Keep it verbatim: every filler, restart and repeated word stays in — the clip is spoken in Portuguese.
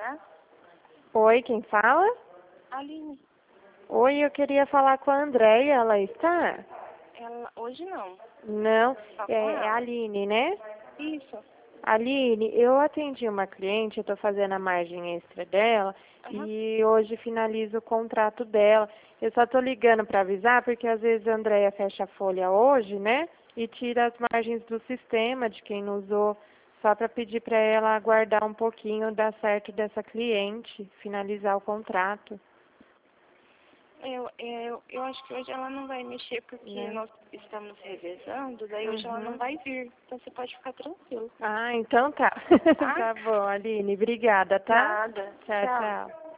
tá? Oi, quem fala? Aline. Oi, eu queria falar com a Andréia, ela está? Ela, hoje não. Não, Só com é, é a ela. Aline, né? Isso. Aline, eu atendi uma cliente, eu estou fazendo a margem extra dela Uhum. e hoje finalizo o contrato dela. Eu só estou ligando para avisar porque às vezes a Andréia fecha a folha hoje, né? E tira as margens do sistema de quem não usou, só para pedir para ela aguardar um pouquinho, dar certo dessa cliente, finalizar o contrato, Eu, eu, eu acho que hoje ela não vai mexer porque né? nós estamos revezando, daí hoje ela não Uhum. vai vir. Então você pode ficar tranquilo. Ah, então tá. Tá? Tá bom, Aline. Obrigada, tá? Nada. Tchau, Tchau. tchau.